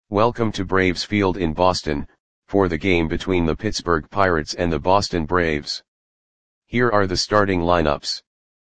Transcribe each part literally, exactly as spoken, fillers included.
Welcome to Braves Field in Boston, for the game between the Pittsburgh Pirates and the Boston Braves. Here are the starting lineups.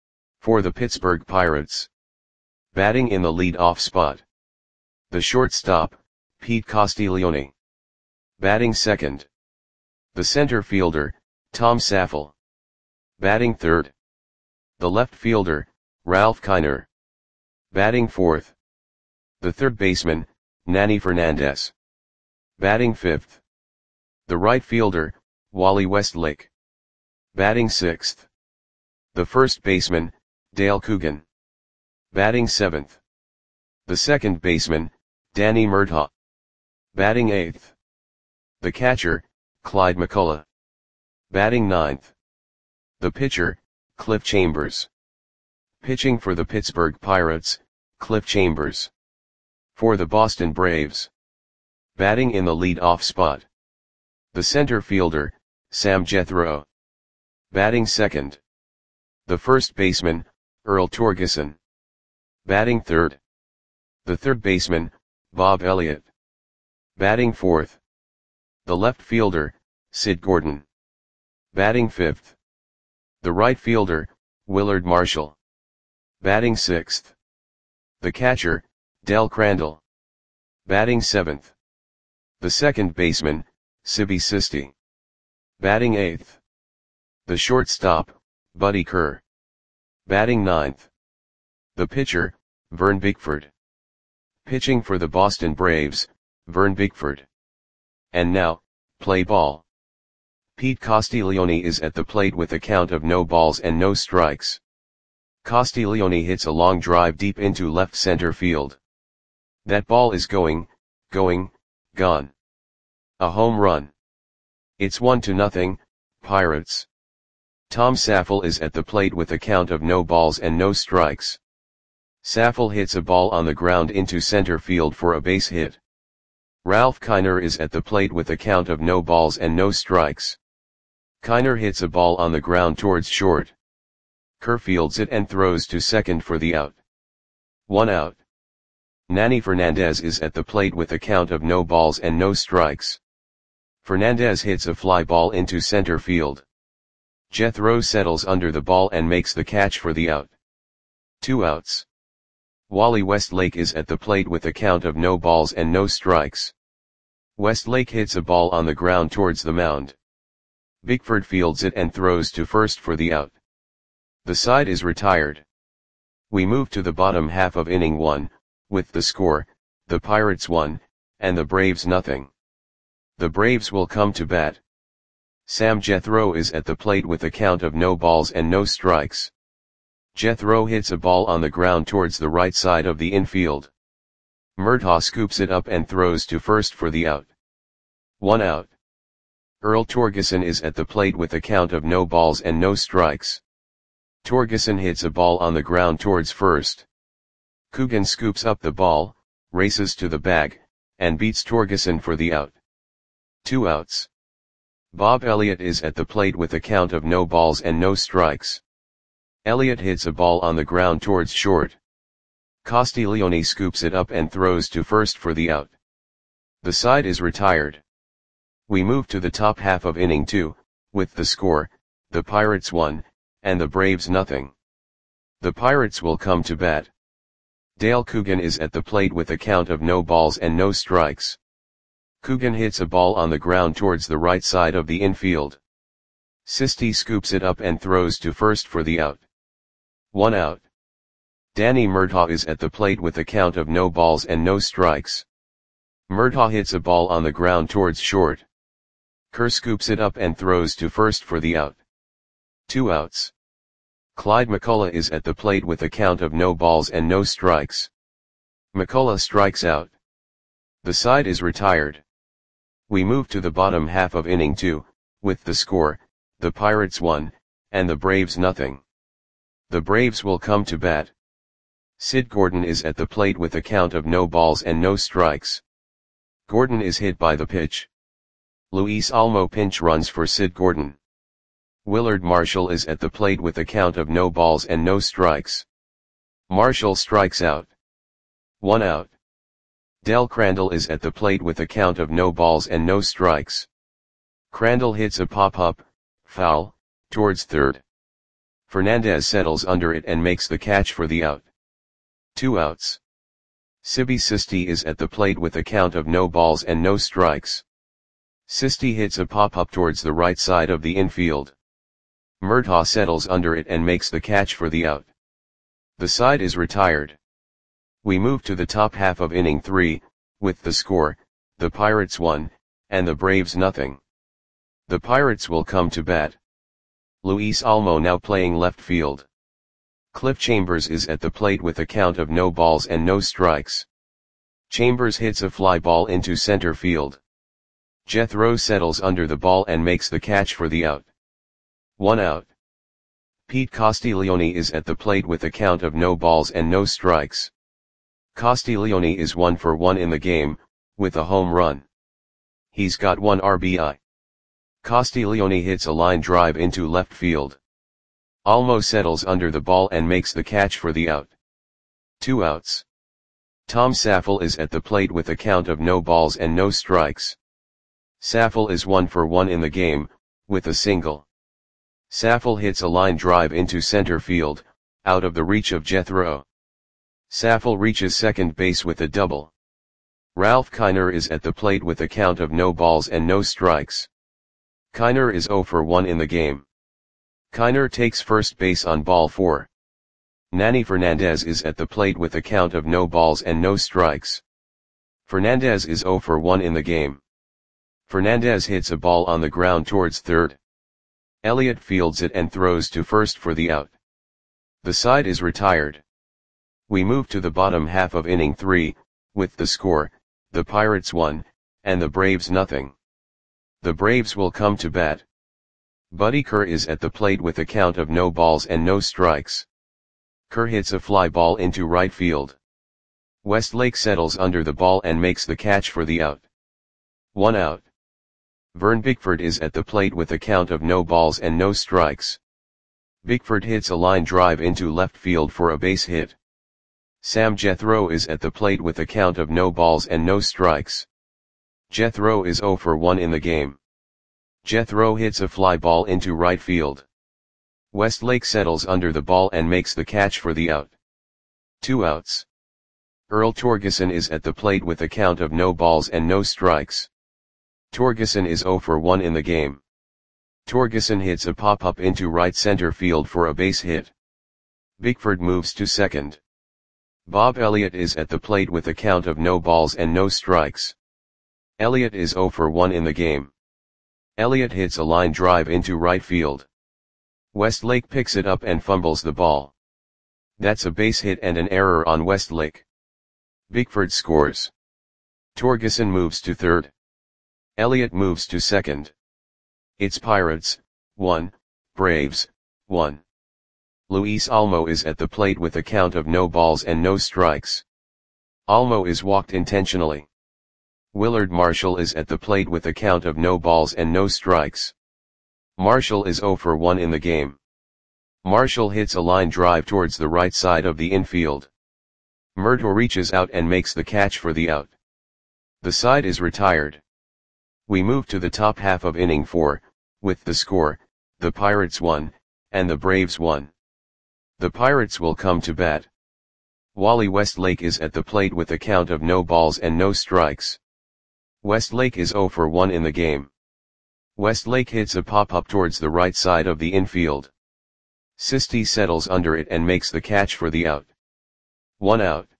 For the Pittsburgh Pirates. Batting in the lead-off spot. The shortstop, Pete Castiglione. Batting second. The center fielder, Tom Saffel. Batting third. The left fielder, Ralph Kiner. Batting fourth. The third baseman, Nanny Fernandez. Batting fifth. The right fielder, Wally Westlake. Batting sixth. The first baseman, Dale Coogan. Batting seventh. The second baseman, Danny Murtaugh. Batting eighth. The catcher, Clyde McCullough. Batting ninth. The pitcher, Cliff Chambers. Pitching for the Pittsburgh Pirates, Cliff Chambers. For the Boston Braves. Batting in the lead-off spot. The center fielder, Sam Jethro. Batting second. The first baseman, Earl Torgeson. Batting third. The third baseman, Bob Elliott. Batting fourth. The left fielder, Sid Gordon. Batting fifth. The right fielder, Willard Marshall. Batting sixth. The catcher, Del Crandall. Batting seventh. The second baseman, Sibby Sisti. Batting eighth. The shortstop, Buddy Kerr. Batting ninth. The pitcher, Vern Bickford. Pitching for the Boston Braves, Vern Bickford. And now, play ball. Pete Castiglione is at the plate with a count of no balls and no strikes. Castiglione hits a long drive deep into left center field. That ball is going, going, gone. A home run. It's one to nothing, Pirates. Tom Saffel is at the plate with a count of no balls and no strikes. Saffel hits a ball on the ground into center field for a base hit. Ralph Kiner is at the plate with a count of no balls and no strikes. Kiner hits a ball on the ground towards short. Kerr fields it and throws to second for the out. One out. Nanny Fernandez is at the plate with a count of no balls and no strikes. Fernandez hits a fly ball into center field. Jethro settles under the ball and makes the catch for the out. Two outs. Wally Westlake is at the plate with a count of no balls and no strikes. Westlake hits a ball on the ground towards the mound. Bickford fields it and throws to first for the out. The side is retired. We move to the bottom half of inning one, with the score, the Pirates one, and the Braves nothing. The Braves will come to bat. Sam Jethro is at the plate with a count of no balls and no strikes. Jethro hits a ball on the ground towards the right side of the infield. Murtaugh scoops it up and throws to first for the out. One out. Earl Torgeson is at the plate with a count of no balls and no strikes. Torgeson hits a ball on the ground towards first. Coogan scoops up the ball, races to the bag, and beats Torgeson for the out. Two outs. Bob Elliott is at the plate with a count of no balls and no strikes. Elliott hits a ball on the ground towards short. Castiglione scoops it up and throws to first for the out. The side is retired. We move to the top half of inning two, with the score, the Pirates one, and the Braves nothing. The Pirates will come to bat. Dale Coogan is at the plate with a count of no balls and no strikes. Coogan hits a ball on the ground towards the right side of the infield. Sisti scoops it up and throws to first for the out. One out. Danny Murtaugh is at the plate with a count of no balls and no strikes. Murtaugh hits a ball on the ground towards short. Kerr scoops it up and throws to first for the out. Two outs. Clyde McCullough is at the plate with a count of no balls and no strikes. McCullough strikes out. The side is retired. We move to the bottom half of inning two, with the score, the Pirates one, and the Braves nothing. The Braves will come to bat. Sid Gordon is at the plate with a count of no balls and no strikes. Gordon is hit by the pitch. Luis Almo pinch runs for Sid Gordon. Willard Marshall is at the plate with a count of no balls and no strikes. Marshall strikes out. One out. Del Crandall is at the plate with a count of no balls and no strikes. Crandall hits a pop-up, foul, towards third. Fernandez settles under it and makes the catch for the out. Two outs. Sibi Sisti is at the plate with a count of no balls and no strikes. Sisti hits a pop-up towards the right side of the infield. Murtaugh settles under it and makes the catch for the out. The side is retired. We move to the top half of inning three, with the score, the Pirates one, and the Braves nothing. The Pirates will come to bat. Luis Olmo now playing left field. Cliff Chambers is at the plate with a count of no balls and no strikes. Chambers hits a fly ball into center field. Jethro settles under the ball and makes the catch for the out. One out. Pete Castiglione is at the plate with a count of no balls and no strikes. Castiglione is one for one in the game, with a home run. He's got one R B I. Castiglione hits a line drive into left field. Olmo settles under the ball and makes the catch for the out. Two outs. Tom Saffel is at the plate with a count of no balls and no strikes. Saffel is one for one in the game, with a single. Saffel hits a line drive into center field, out of the reach of Jethro. Saffel reaches second base with a double. Ralph Kiner is at the plate with a count of no balls and no strikes. Kiner is zero for one in the game. Kiner takes first base on ball four. Nanny Fernandez is at the plate with a count of no balls and no strikes. Fernandez is zero for one in the game. Fernandez hits a ball on the ground towards third. Elliott fields it and throws to first for the out. The side is retired. We move to the bottom half of inning three, with the score, the Pirates one, and the Braves nothing. The Braves will come to bat. Buddy Kerr is at the plate with a count of no balls and no strikes. Kerr hits a fly ball into right field. Westlake settles under the ball and makes the catch for the out. One out. Vern Bickford is at the plate with a count of no balls and no strikes. Bickford hits a line drive into left field for a base hit. Sam Jethro is at the plate with a count of no balls and no strikes. Jethro is zero for one in the game. Jethro hits a fly ball into right field. Westlake settles under the ball and makes the catch for the out. Two outs. Earl Torgeson is at the plate with a count of no balls and no strikes. Torgeson is zero for one in the game. Torgeson hits a pop-up into right center field for a base hit. Bickford moves to second. Bob Elliott is at the plate with a count of no balls and no strikes. Elliott is zero for one in the game. Elliott hits a line drive into right field. Westlake picks it up and fumbles the ball. That's a base hit and an error on Westlake. Bickford scores. Torgeson moves to third. Elliott moves to second. It's Pirates, one, Braves, one. Luis Olmo is at the plate with a count of no balls and no strikes. Olmo is walked intentionally. Willard Marshall is at the plate with a count of no balls and no strikes. Marshall is zero for one in the game. Marshall hits a line drive towards the right side of the infield. Murtaugh reaches out and makes the catch for the out. The side is retired. We move to the top half of inning four, with the score, the Pirates one, and the Braves one. The Pirates will come to bat. Wally Westlake is at the plate with a count of no balls and no strikes. Westlake is zero for one in the game. Westlake hits a pop-up towards the right side of the infield. Sisti settles under it and makes the catch for the out. One out.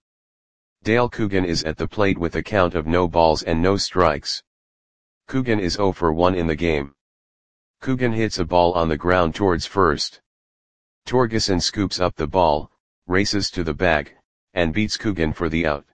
Dale Coogan is at the plate with a count of no balls and no strikes. Coogan is zero for one in the game. Coogan hits a ball on the ground towards first. Torgeson scoops up the ball, races to the bag, and beats Coogan for the out.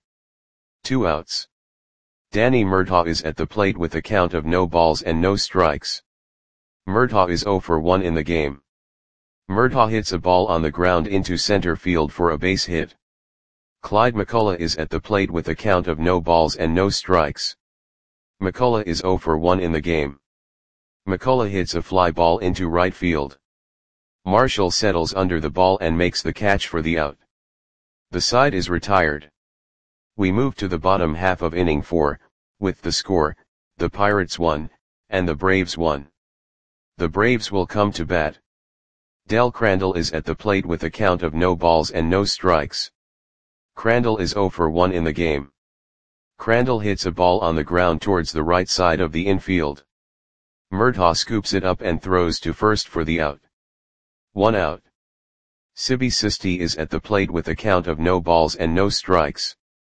Two outs. Danny Murtaugh is at the plate with a count of no balls and no strikes. Murtaugh is zero for one in the game. Murtaugh hits a ball on the ground into center field for a base hit. Clyde McCullough is at the plate with a count of no balls and no strikes. McCullough is zero for one in the game. McCullough hits a fly ball into right field. Marshall settles under the ball and makes the catch for the out. The side is retired. We move to the bottom half of inning four, with the score, the Pirates one, and the Braves one. The Braves will come to bat. Del Crandall is at the plate with a count of no balls and no strikes. Crandall is oh for one in the game. Crandall hits a ball on the ground towards the right side of the infield. Murtaugh scoops it up and throws to first for the out. One out. Sibi Sisti is at the plate with a count of no balls and no strikes.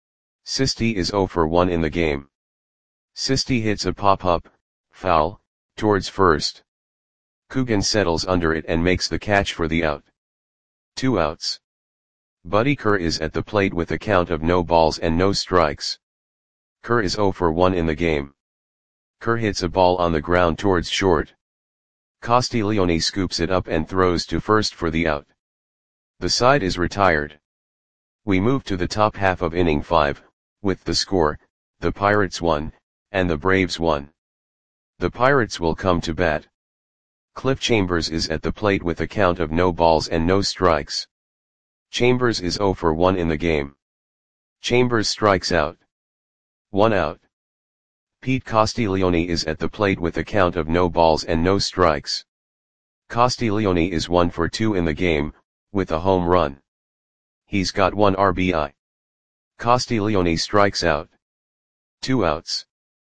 Sisti is oh for one in the game. Sisti hits a pop-up, foul, towards first. Coogan settles under it and makes the catch for the out. Two outs. Buddy Kerr is at the plate with a count of no balls and no strikes. Kerr is oh for one in the game. Kerr hits a ball on the ground towards short. Castiglione scoops it up and throws to first for the out. The side is retired. We move to the top half of inning five, with the score, the Pirates one, and the Braves one. The Pirates will come to bat. Cliff Chambers is at the plate with a count of no balls and no strikes. Chambers is oh for one in the game. Chambers strikes out. One out. Pete Castiglione is at the plate with a count of no balls and no strikes. Castiglione is one for two in the game, with a home run. He's got one R B I. Castiglione strikes out. Two outs.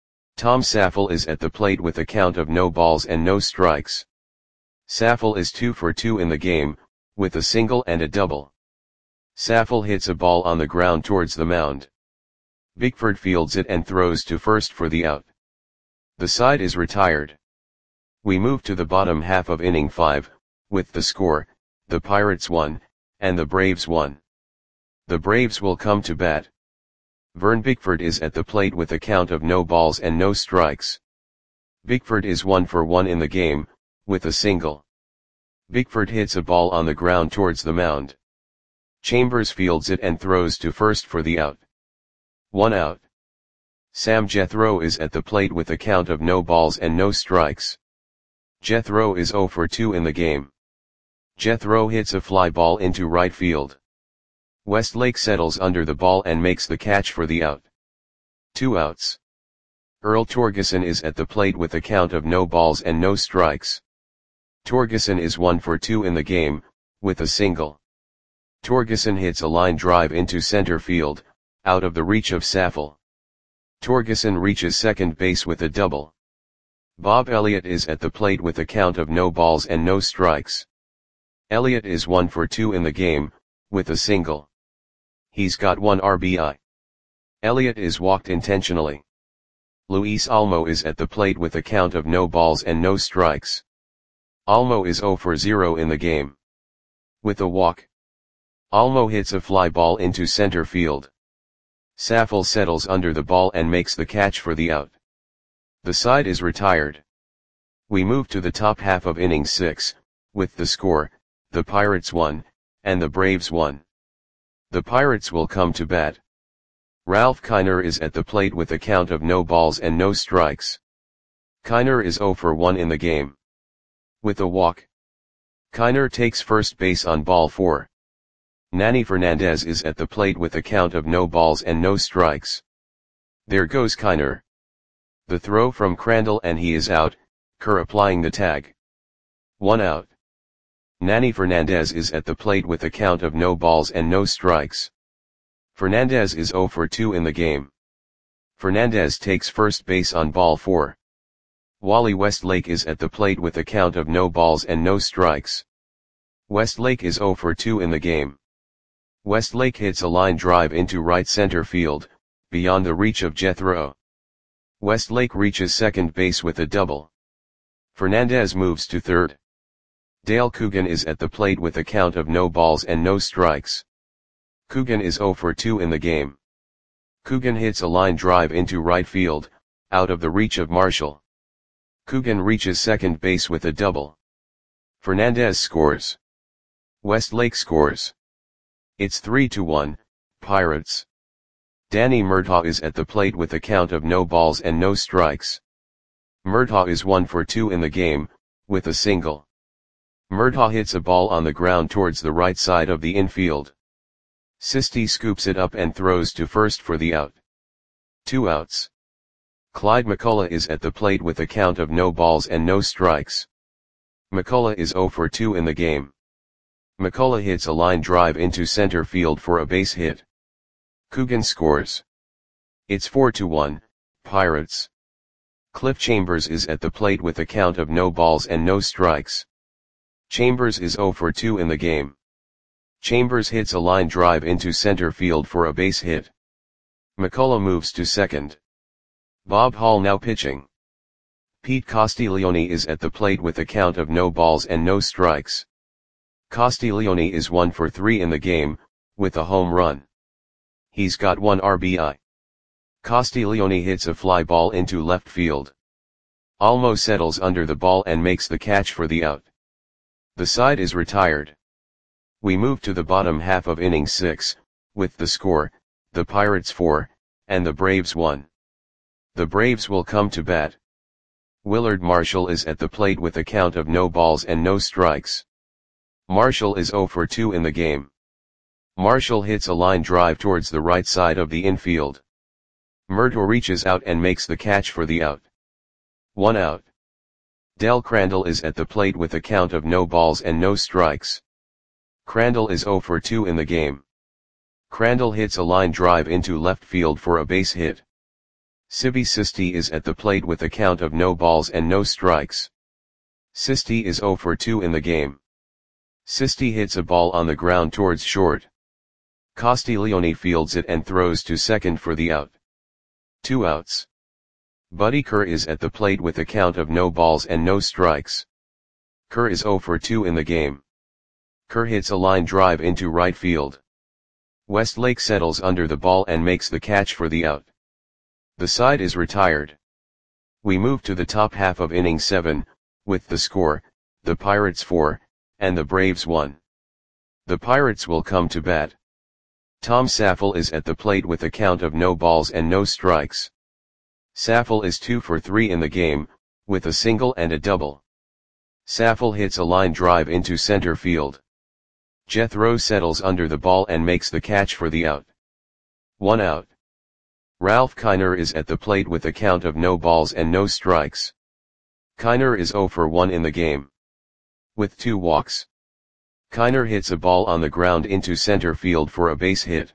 Tom Saffel is at the plate with a count of no balls and no strikes. Saffel is two for two in the game, with a single and a double. Saffel hits a ball on the ground towards the mound. Bickford fields it and throws to first for the out. The side is retired. We move to the bottom half of inning five, with the score, the Pirates one, and the Braves one. The Braves will come to bat. Vern Bickford is at the plate with a count of no balls and no strikes. Bickford is one for one in the game, with a single. Bickford hits a ball on the ground towards the mound. Chambers fields it and throws to first for the out. One out. Sam Jethro is at the plate with a count of no balls and no strikes. Jethro is oh for two in the game. Jethro hits a fly ball into right field. Westlake settles under the ball and makes the catch for the out. Two outs. Earl Torgeson is at the plate with a count of no balls and no strikes. Torgeson is one for two in the game, with a single. Torgeson hits a line drive into center field, out of the reach of Saffel. Torgeson reaches second base with a double. Bob Elliott is at the plate with a count of no balls and no strikes. Elliott is one for two in the game, with a single. He's got one R B I. Elliott is walked intentionally. Luis Almo is at the plate with a count of no balls and no strikes. Almo is oh for zero in the game. With a walk. Almo hits a fly ball into center field. Saffel settles under the ball and makes the catch for the out. The side is retired. We move to the top half of inning six, with the score, the Pirates one, and the Braves one. The Pirates will come to bat. Ralph Kiner is at the plate with a count of no balls and no strikes. Kiner is oh for one in the game. With a walk. Kiner takes first base on ball four. Nanny Fernandez is at the plate with a count of no balls and no strikes. There goes Kiner. The throw from Crandall and he is out, Kerr applying the tag. One out. Nanny Fernandez is at the plate with a count of no balls and no strikes. Fernandez is oh for two in the game. Fernandez takes first base on ball four. Wally Westlake is at the plate with a count of no balls and no strikes. Westlake is oh for two in the game. Westlake hits a line drive into right center field, beyond the reach of Jethro. Westlake reaches second base with a double. Fernandez moves to third. Dale Coogan is at the plate with a count of no balls and no strikes. Coogan is oh for two in the game. Coogan hits a line drive into right field, out of the reach of Marshall. Coogan reaches second base with a double. Fernandez scores. Westlake scores. It's three to one, Pirates. Danny Murtaugh is at the plate with a count of no balls and no strikes. Murtaugh is one for two in the game, with a single. Murtaugh hits a ball on the ground towards the right side of the infield. Sisti scoops it up and throws to first for the out. Two outs. Clyde McCullough is at the plate with a count of no balls and no strikes. McCullough is oh for two in the game. McCullough hits a line drive into center field for a base hit. Coogan scores. It's four to one, Pirates. Cliff Chambers is at the plate with a count of no balls and no strikes. Chambers is oh for two in the game. Chambers hits a line drive into center field for a base hit. McCullough moves to second. Bob Hall now pitching. Pete Castiglione is at the plate with a count of no balls and no strikes. Castiglione is one for three in the game, with a home run. He's got one R B I. Castiglione hits a fly ball into left field. Almo settles under the ball and makes the catch for the out. The side is retired. We move to the bottom half of inning six, with the score, the Pirates four, and the Braves one. The Braves will come to bat. Willard Marshall is at the plate with a count of no balls and no strikes. Marshall is oh for two in the game. Marshall hits a line drive towards the right side of the infield. Murtaugh reaches out and makes the catch for the out. One out. Del Crandall is at the plate with a count of no balls and no strikes. Crandall is oh for two in the game. Crandall hits a line drive into left field for a base hit. Sibi Sisti is at the plate with a count of no balls and no strikes. Sisti is oh for two in the game. Sisti hits a ball on the ground towards short. Castiglione fields it and throws to second for the out. Two outs. Buddy Kerr is at the plate with a count of no balls and no strikes. Kerr is oh for two in the game. Kerr hits a line drive into right field. Westlake settles under the ball and makes the catch for the out. The side is retired. We move to the top half of inning seven, with the score, the Pirates four, and the Braves one. The Pirates will come to bat. Tom Saffel is at the plate with a count of no balls and no strikes. Saffel is two for three in the game, with a single and a double. Saffel hits a line drive into center field. Jethro settles under the ball and makes the catch for the out. One out. Ralph Kiner is at the plate with a count of no balls and no strikes. Kiner is oh for one in the game. With two walks. Kiner hits a ball on the ground into center field for a base hit.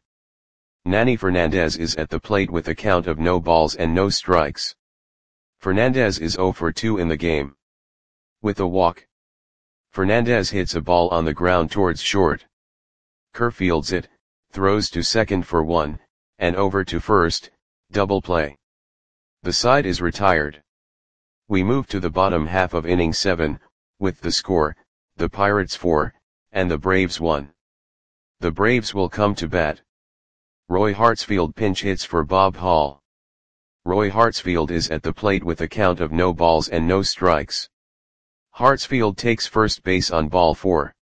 Nanny Fernandez is at the plate with a count of no balls and no strikes. Fernandez is oh for two in the game. With a walk. Fernandez hits a ball on the ground towards short. Kerr fields it, throws to second for one, and over to first, double play. The side is retired. We move to the bottom half of inning seven, with the score, the Pirates four, and the Braves one. The Braves will come to bat. Roy Hartsfield pinch hits for Bob Hall. Roy Hartsfield is at the plate with a count of no balls and no strikes. Hartsfield takes first base on ball four.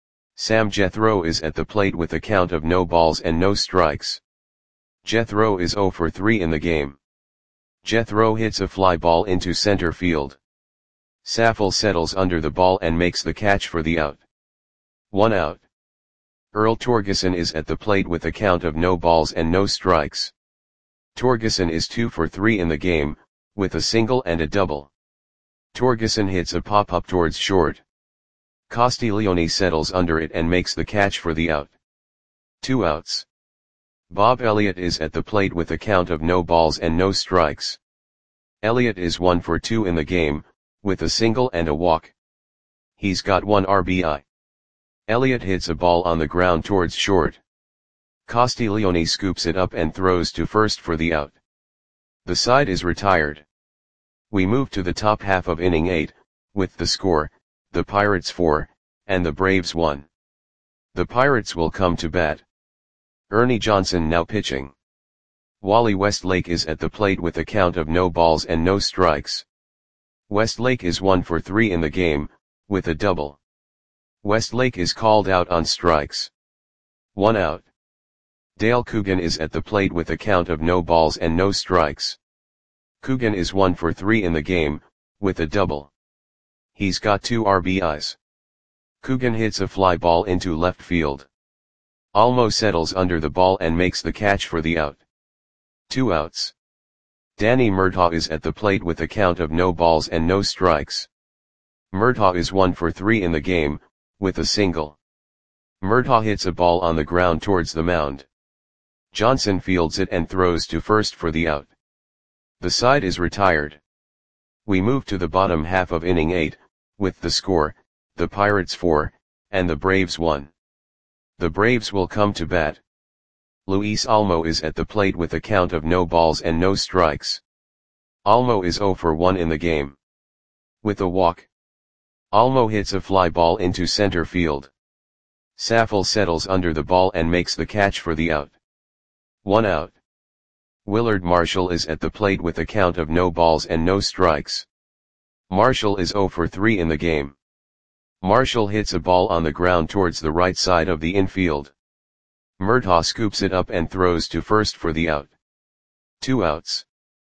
Sam Jethro is at the plate with a count of no balls and no strikes. Jethro is oh for three in the game. Jethro hits a fly ball into center field. Saffel settles under the ball and makes the catch for the out. One out. Earl Torgeson is at the plate with a count of no balls and no strikes. Torgeson is two for three in the game, with a single and a double. Torgeson hits a pop-up towards short. Castiglione settles under it and makes the catch for the out. Two outs. Bob Elliott is at the plate with a count of no balls and no strikes. Elliott is one for two in the game, with a single and a walk. He's got one R B I. Elliott hits a ball on the ground towards short. Castiglione scoops it up and throws to first for the out. The side is retired. We move to the top half of inning eight, with the score, the Pirates four, and the Braves one. The Pirates will come to bat. Ernie Johnson now pitching. Wally Westlake is at the plate with a count of no balls and no strikes. Westlake is one for three in the game, with a double. Westlake is called out on strikes. One out. Dale Coogan is at the plate with a count of no balls and no strikes. Coogan is one for three in the game, with a double. He's got two R B Is. Coogan hits a fly ball into left field. Almo settles under the ball and makes the catch for the out. Two outs. Danny Murtaugh is at the plate with a count of no balls and no strikes. Murtaugh is one for three in the game, with a single. Murtaugh hits a ball on the ground towards the mound. Johnson fields it and throws to first for the out. The side is retired. We move to the bottom half of inning eight, with the score, the Pirates four, and the Braves one. The Braves will come to bat. Luis Almo is at the plate with a count of no balls and no strikes. Almo is zero for one in the game. With a walk. Almo hits a fly ball into center field. Saffold settles under the ball and makes the catch for the out. One out. Willard Marshall is at the plate with a count of no balls and no strikes. Marshall is zero for three in the game. Marshall hits a ball on the ground towards the right side of the infield. Murtaugh scoops it up and throws to first for the out. Two outs.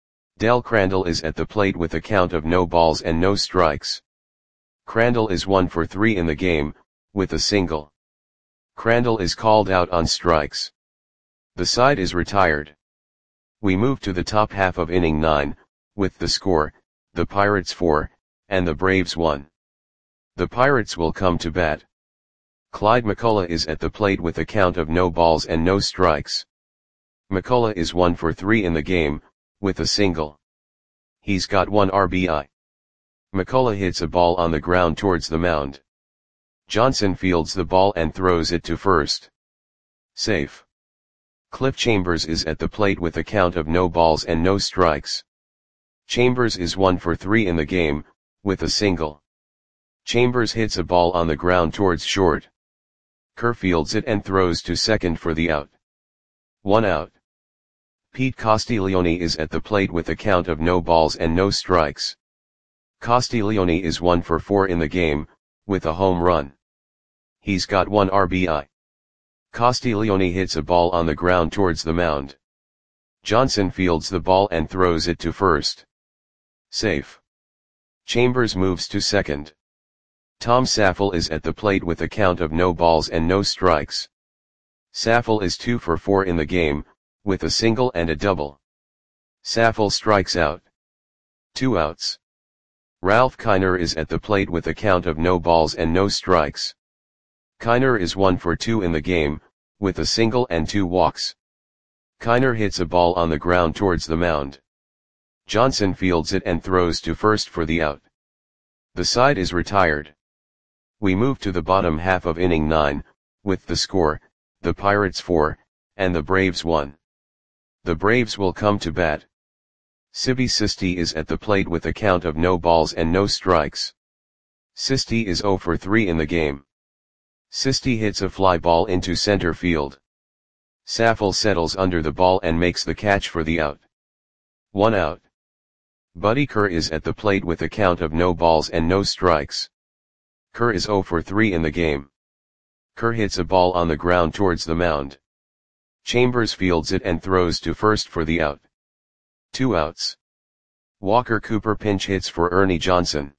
Del Crandall is at the plate with a count of no balls and no strikes. Crandall is one for three in the game, with a single. Crandall is called out on strikes. The side is retired. We move to the top half of inning nine, with the score, the Pirates four, and the Braves one. The Pirates will come to bat. Clyde McCullough is at the plate with a count of no balls and no strikes. McCullough is one for three in the game, with a single. He's got one R B I. McCullough hits a ball on the ground towards the mound. Johnson fields the ball and throws it to first. Safe. Cliff Chambers is at the plate with a count of no balls and no strikes. Chambers is one for three in the game, with a single. Chambers hits a ball on the ground towards short. Kerr fields it and throws to second for the out. One out. Pete Castiglione is at the plate with a count of no balls and no strikes. Castiglione is one for four in the game, with a home run. He's got one R B I. Castiglione hits a ball on the ground towards the mound. Johnson fields the ball and throws it to first. Safe. Chambers moves to second. Tom Saffold is at the plate with a count of no balls and no strikes. Saffold is two for four in the game, with a single and a double. Saffold strikes out. Two outs. Ralph Kiner is at the plate with a count of no balls and no strikes. Kiner is one for two in the game, with a single and two walks. Kiner hits a ball on the ground towards the mound. Johnson fields it and throws to first for the out. The side is retired. We move to the bottom half of inning nine, with the score, the Pirates four, and the Braves one. The Braves will come to bat. Sibi Sisti is at the plate with a count of no balls and no strikes. Sisti is zero for three in the game. Sisti hits a fly ball into center field. Saffold settles under the ball and makes the catch for the out. One out. Buddy Kerr is at the plate with a count of no balls and no strikes. Kerr is zero for three in the game. Kerr hits a ball on the ground towards the mound. Chambers fields it and throws to first for the out. Two outs. Walker Cooper pinch hits for Ernie Johnson.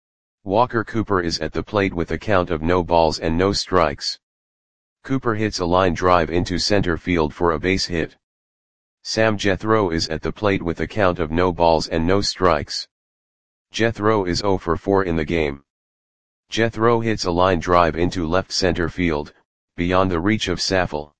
Walker Cooper is at the plate with a count of no balls and no strikes. Cooper hits a line drive into center field for a base hit. Sam Jethro is at the plate with a count of no balls and no strikes. Jethro is zero for four in the game. Jethro hits a line drive into left center field, beyond the reach of Saffold.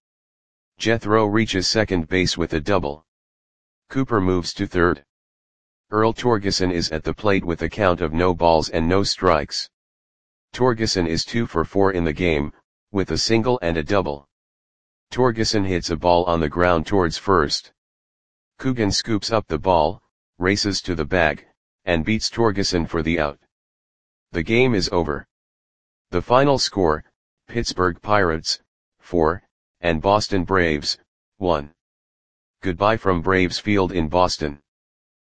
Jethro reaches second base with a double. Cooper moves to third. Earl Torgeson is at the plate with a count of no balls and no strikes. Torgeson is two for four in the game, with a single and a double. Torgeson hits a ball on the ground towards first. Coogan scoops up the ball, races to the bag, and beats Torgeson for the out. The game is over. The final score, Pittsburgh Pirates, four, and Boston Braves, one. Goodbye from Braves Field in Boston.